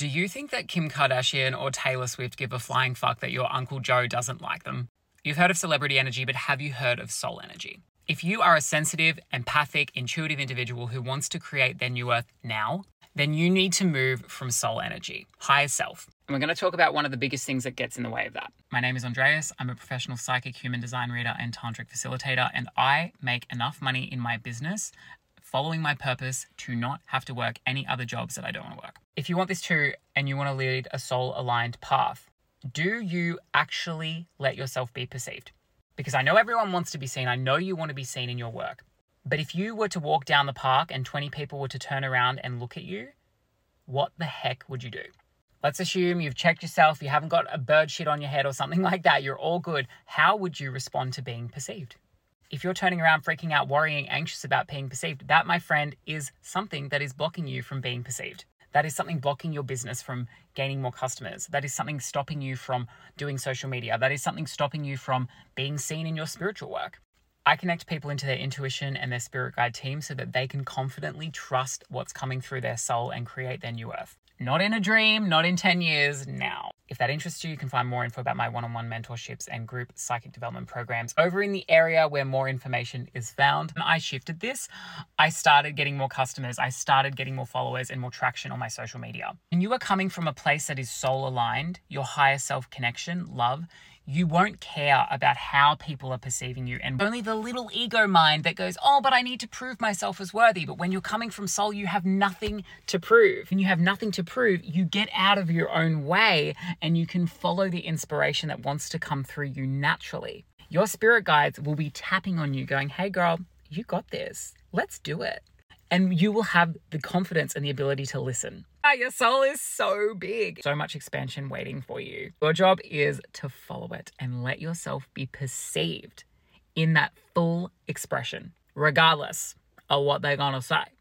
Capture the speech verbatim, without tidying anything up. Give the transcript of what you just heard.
Do you think that Kim Kardashian or Taylor Swift give a flying fuck that your Uncle Joe doesn't like them? You've heard of celebrity energy, but have you heard of soul energy? If you are a sensitive, empathic, intuitive individual who wants to create their new earth now, then you need to move from soul energy, higher self. And we're going to talk about one of the biggest things that gets in the way of that. My name is Andreas. I'm a professional psychic, human design reader, and tantric facilitator, and I make enough money in my business following my purpose to not have to work any other jobs that I don't want to work. If you want this too, and you want to lead a soul-aligned path, do you actually let yourself be perceived? Because I know everyone wants to be seen. I know you want to be seen in your work. But if you were to walk down the park and twenty people were to turn around and look at you, what the heck would you do? Let's assume you've checked yourself, you haven't got a bird shit on your head or something like that. You're all good. How would you respond to being perceived? If you're turning around, freaking out, worrying, anxious about being perceived, that, my friend, is something that is blocking you from being perceived. That is something blocking your business from gaining more customers. That is something stopping you from doing social media. That is something stopping you from being seen in your spiritual work. I connect people into their intuition and their spirit guide team so that they can confidently trust what's coming through their soul and create their new earth. Not in a dream, not in ten years, now. If that interests you, you can find more info about my one-on-one mentorships and group psychic development programs over in the area where more information is found. When I shifted this, I started getting more customers. I started getting more followers and more traction on my social media. And you are coming from a place that is soul aligned, your higher self connection, love, you won't care about how people are perceiving you, and only the little ego mind that goes, oh, but I need to prove myself as worthy. But when you're coming from soul, you have nothing to prove. When you have nothing to prove, you get out of your own way and you can follow the inspiration that wants to come through you naturally. Your spirit guides will be tapping on you going, hey girl, you got this. Let's do it. And you will have the confidence and the ability to listen. Your soul is so big. So much expansion waiting for you. Your job is to follow it and let yourself be perceived in that full expression, regardless of what they're gonna say.